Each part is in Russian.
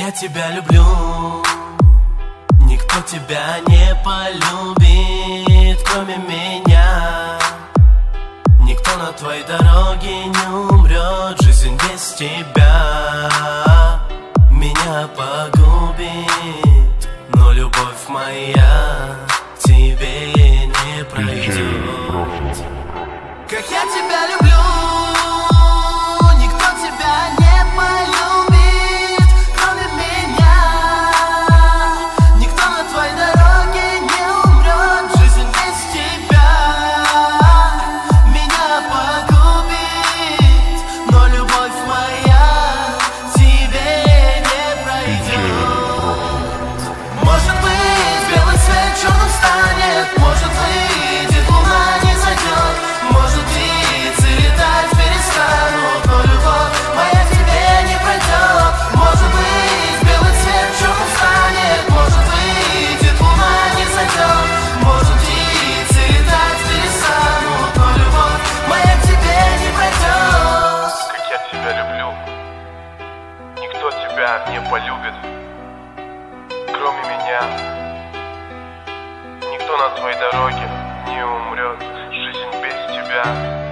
я тебя люблю, никто тебя не полюбит, кроме меня. Никто на твоей дороге не умрет, жизнь без тебя меня погубит, но любовь моя тебе не пройдет. Как я тебя люблю, никто тебя не полюбит, кроме меня. Никто на твоей дороге не умрет, жизнь без тебя меня погубит, но любовь моя тебе не пройдет. Может быть, белый цвет черным станет, может выйдет луна, не зайдет, может птицы летать перестанут, но любовь моя к тебе не пройдет. Может быть, белый цвет черным станет, может выйдет луна, не зайдет, может птицы летать перестанут, но любовь моя к тебе не пройдет. Как я тебя люблю, никто тебя не полюбит, кроме меня. Никто на твоей дороге не умрет, жизнь без тебя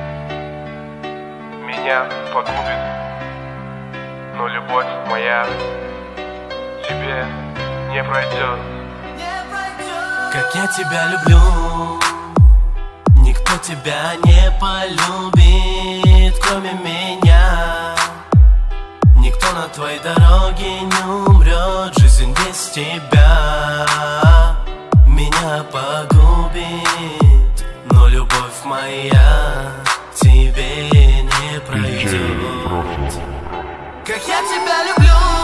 меня погубит, но любовь моя тебе не пройдет. Как я тебя люблю, никто тебя не полюбит, кроме меня. Никто на твоей дороге не умрет, жизнь без тебя меня погубит, но любовь моя тебе не пройдет. Как я тебя люблю.